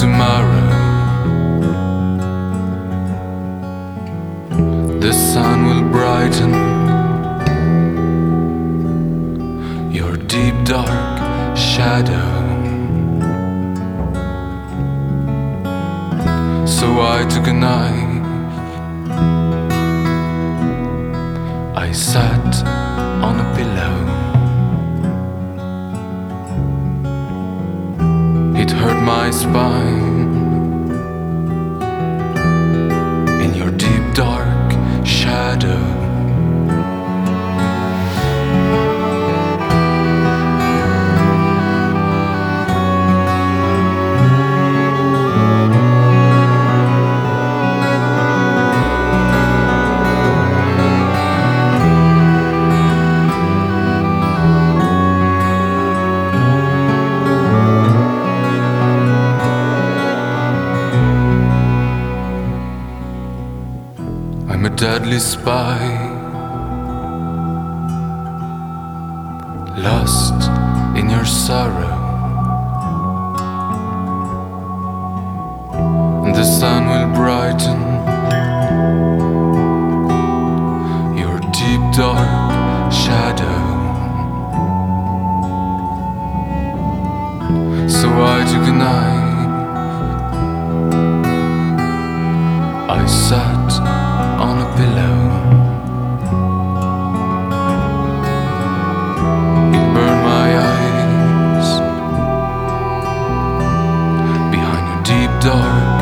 tomorrow. The sun will brighten your deep dark shadow. So I took a knife, I sat on a pillow. It hurt my spine in your deep dark shadow. I'm a deadly spy, lost in your sorrow. And the sun will brighten your deep dark shadow. So I took a knife, I sat on a pillow. It burned my eyes behind your deep dark